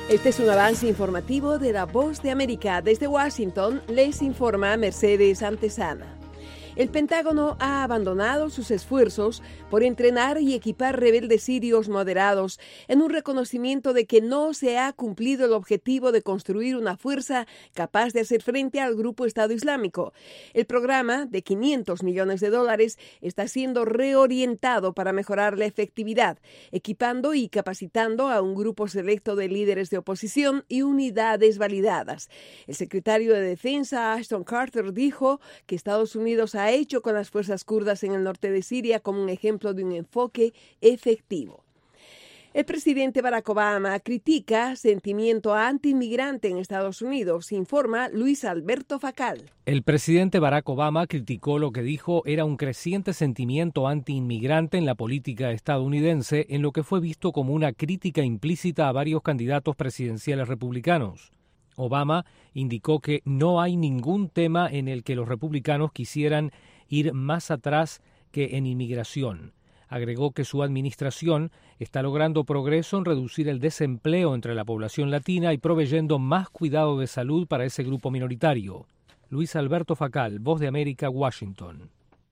Este es un avance informativo de La Voz de América. Desde Washington les informa Mercedes Antesana. El Pentágono ha abandonado sus esfuerzos por entrenar y equipar rebeldes sirios moderados en un reconocimiento de que no se ha cumplido el objetivo de construir una fuerza capaz de hacer frente al grupo Estado Islámico. El programa, de $500 millones, está siendo reorientado para mejorar la efectividad, equipando y capacitando a un grupo selecto de líderes de oposición y unidades validadas. El secretario de Defensa, Ashton Carter, dijo que Estados Unidos ha hecho con las fuerzas kurdas en el norte de Siria como un ejemplo de un enfoque efectivo. El presidente Barack Obama critica sentimiento antiinmigrante en Estados Unidos, informa Luis Alberto Facal. El presidente Barack Obama criticó lo que dijo era un creciente sentimiento antiinmigrante en la política estadounidense, en lo que fue visto como una crítica implícita a varios candidatos presidenciales republicanos. Obama indicó que no hay ningún tema en el que los republicanos quisieran ir más atrás que en inmigración. Agregó que su administración está logrando progreso en reducir el desempleo entre la población latina y proveyendo más cuidado de salud para ese grupo minoritario. Luis Alberto Facal, Voz de América, Washington.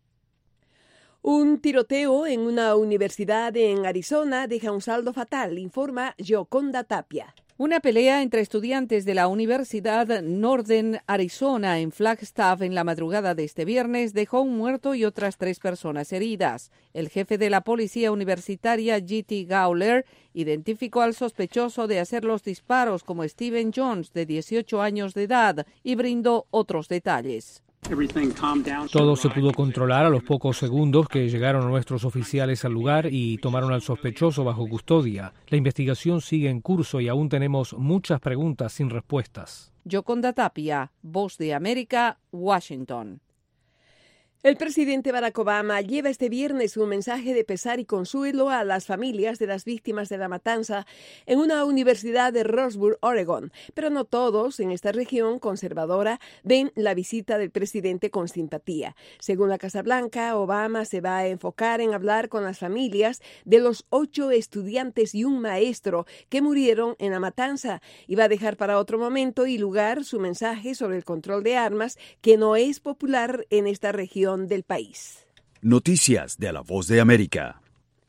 Un tiroteo en una universidad en Arizona deja un saldo fatal, informa Gioconda Tapia. Una pelea entre estudiantes de la Universidad Northern Arizona en Flagstaff en la madrugada de este viernes dejó un muerto y otras 3 personas heridas. El jefe de la policía universitaria, G.T. Gawler, identificó al sospechoso de hacer los disparos como Stephen Jones, de 18 años de edad, y brindó otros detalles. Todo se pudo controlar a los pocos segundos que llegaron nuestros oficiales al lugar y tomaron al sospechoso bajo custodia. La investigación sigue en curso y aún tenemos muchas preguntas sin respuestas. Gioconda Tapia, Voz de América, Washington. El presidente Barack Obama lleva este viernes un mensaje de pesar y consuelo a las familias de las víctimas de la matanza en una universidad de Roseburg, Oregon. Pero no todos en esta región conservadora ven la visita del presidente con simpatía. Según la Casa Blanca, Obama se va a enfocar en hablar con las familias de los 8 estudiantes y un maestro que murieron en la matanza y va a dejar para otro momento y lugar su mensaje sobre el control de armas, que no es popular en esta región del país. Noticias de La Voz de América.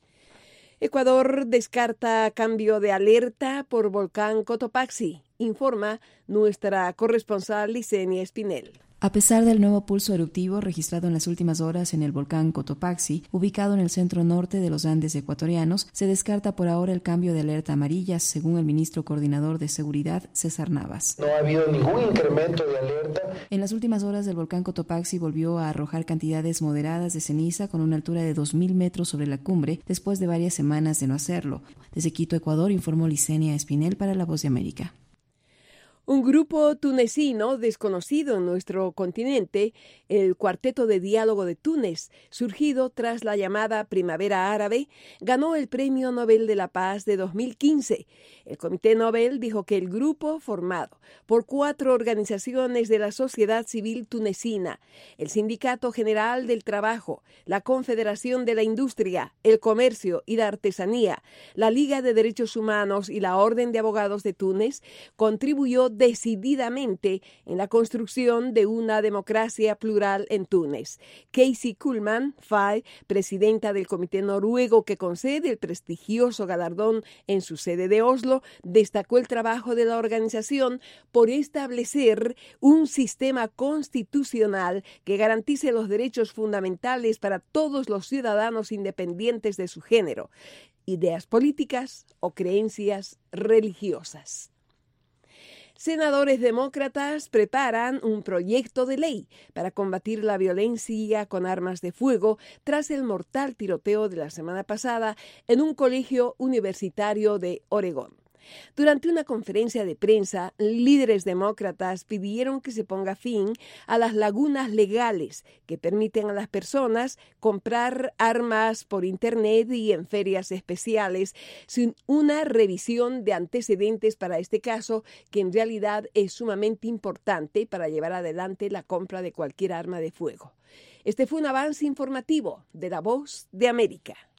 Ecuador descarta cambio de alerta por volcán Cotopaxi, informa nuestra corresponsal Licenia Espinel. A pesar del nuevo pulso eruptivo registrado en las últimas horas en el volcán Cotopaxi, ubicado en el centro norte de los Andes ecuatorianos, se descarta por ahora el cambio de alerta amarilla, según el ministro coordinador de Seguridad, César Navas. No ha habido ningún incremento de alerta. En las últimas horas, el volcán Cotopaxi volvió a arrojar cantidades moderadas de ceniza con una altura de 2.000 metros sobre la cumbre, después de varias semanas de no hacerlo. Desde Quito, Ecuador, informó Licenia Espinel para La Voz de América. Un grupo tunecino desconocido en nuestro continente, el Cuarteto de Diálogo de Túnez, surgido tras la llamada Primavera Árabe, ganó el Premio Nobel de la Paz de 2015. El Comité Nobel dijo que el grupo, formado por 4 organizaciones de la sociedad civil tunecina, el Sindicato General del Trabajo, la Confederación de la Industria, el Comercio y la Artesanía, la Liga de Derechos Humanos y la Orden de Abogados de Túnez, contribuyó decididamente en la construcción de una democracia plural en Túnez. Casey Kullman Fay, presidenta del comité noruego que concede el prestigioso galardón en su sede de Oslo, destacó el trabajo de la organización por establecer un sistema constitucional que garantice los derechos fundamentales para todos los ciudadanos independientes de su género, ideas políticas o creencias religiosas. Senadores demócratas preparan un proyecto de ley para combatir la violencia con armas de fuego tras el mortal tiroteo de la semana pasada en un colegio universitario de Oregón. Durante una conferencia de prensa, líderes demócratas pidieron que se ponga fin a las lagunas legales que permiten a las personas comprar armas por Internet y en ferias especiales sin una revisión de antecedentes para este caso, que en realidad es sumamente importante para llevar adelante la compra de cualquier arma de fuego. Este fue un avance informativo de La Voz de América.